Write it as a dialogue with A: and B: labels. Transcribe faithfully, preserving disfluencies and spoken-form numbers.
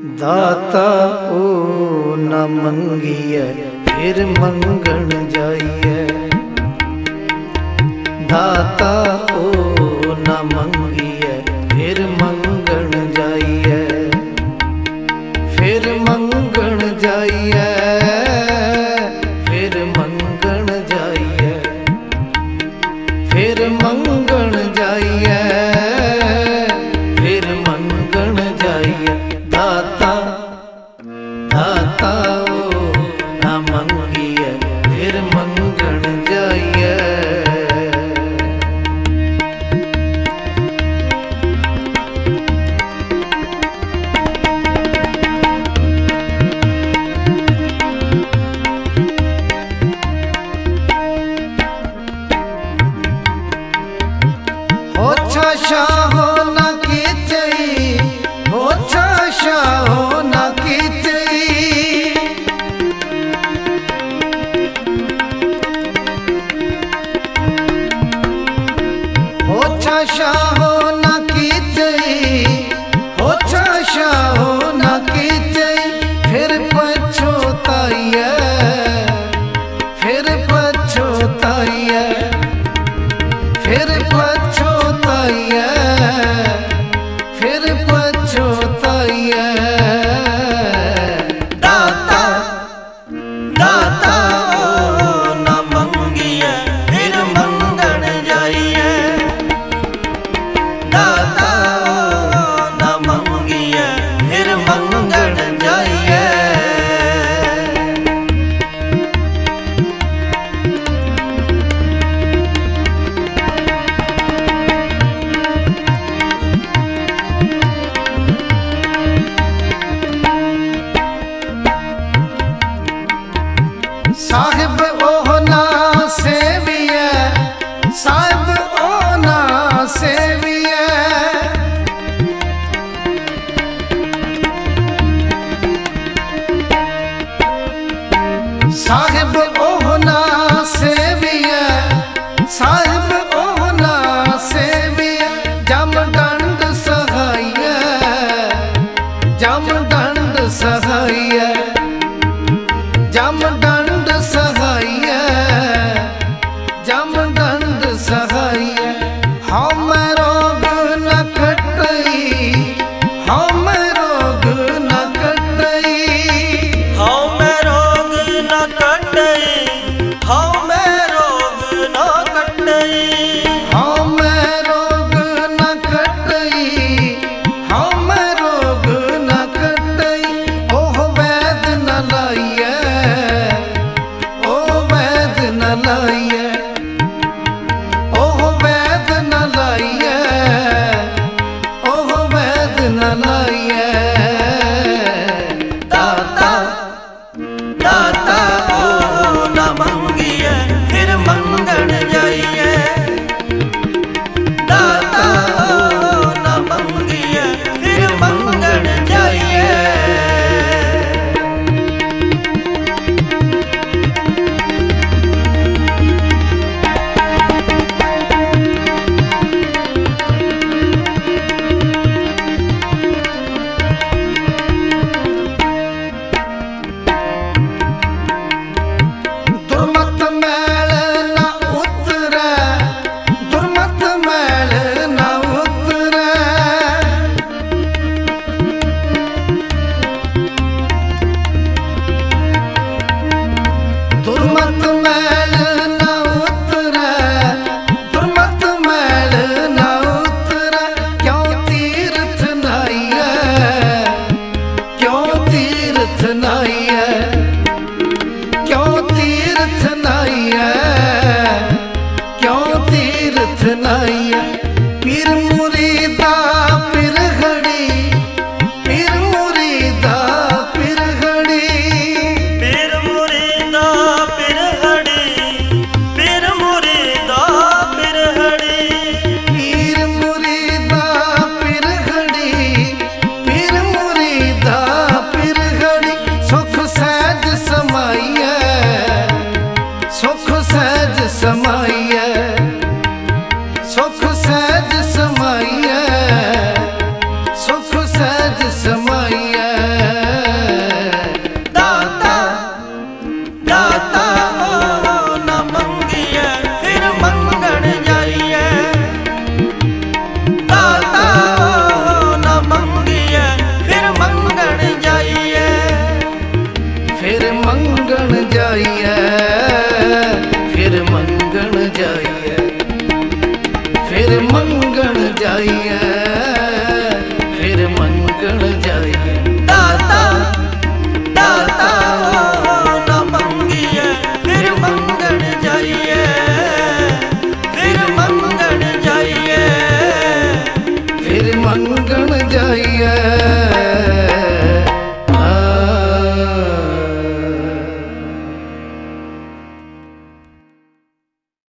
A: दाता ओ न मंगिए फिर मंगण जाइए। दाता ओ न मंगिए फिर मंगण जाइए। फिर मंगण जाइए, फिर मंगण जाइए, फिर मंगण जाइए, फिर मंगण जाइए। दाता दाता ओ न मंगिए फिर मंगण जाइए। हो छाशा हो न कीचई, हो छाशा हो न कीचई। हो छाशा हो न कीचई, हो छाशा हो न कीचई। फिर पछोताइए, फिर पछोताइए, फिर पछोताइए, फिर पछोताइए। दाता दाता ओ न मंगिए फिर मंगण जाइए। दाता ओ न मंगिए फिर मंगण जाइए। साहिब ओह ना सेविए, साहिब ओह ना सेविए। साहिब ओह ना सेविए, साहिब ओह ना सेविए। जम दंड सहाइए, जम दंड सहाइए, जम दंड सहाइए, जम दंड सहाइए। हम रोग न कटई, हम रोग न कटई, हम रोग न कटई, हम रोग न कटई, हम रोग न कटई, हम रोग न कटई। ओह वैद न लाइए, ओह वैद न लाइए, ओह वैद न लाइए, ओह वैद न लाइए। दाता दाता ओ न मंगिए फिर मंगण जाइए। दाता ओ न मंगिए फिर मंगण जाइए। मंगल